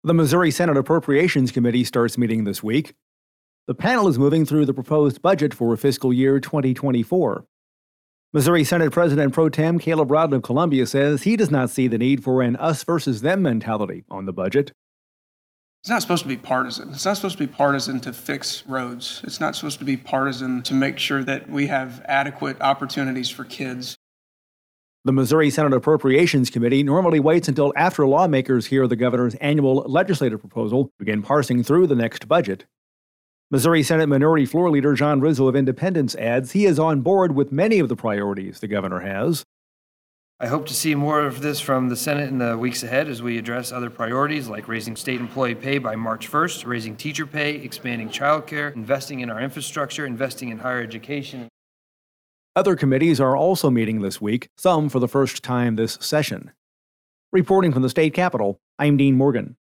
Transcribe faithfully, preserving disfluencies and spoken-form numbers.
The Missouri Senate Appropriations Committee starts meeting this week. The panel is moving through the proposed budget for fiscal year twenty twenty-four. Missouri Senate President Pro Tem Caleb Rowden of Columbia says he does not see the need for an us versus them mentality on the budget. It's not supposed to be partisan. It's not supposed to be partisan to fix roads. It's not supposed to be partisan to make sure that we have adequate opportunities for kids. The Missouri Senate Appropriations Committee normally waits until after lawmakers hear the governor's annual legislative proposal to begin parsing through the next budget. Missouri Senate Minority Floor Leader John Rizzo of Independence adds he is on board with many of the priorities the governor has. I hope to see more of this from the Senate in the weeks ahead as we address other priorities like raising state employee pay by March first, raising teacher pay, expanding childcare, investing in our infrastructure, investing in higher education. Other committees are also meeting this week, some for the first time this session. Reporting from the state capitol, I'm Dean Morgan.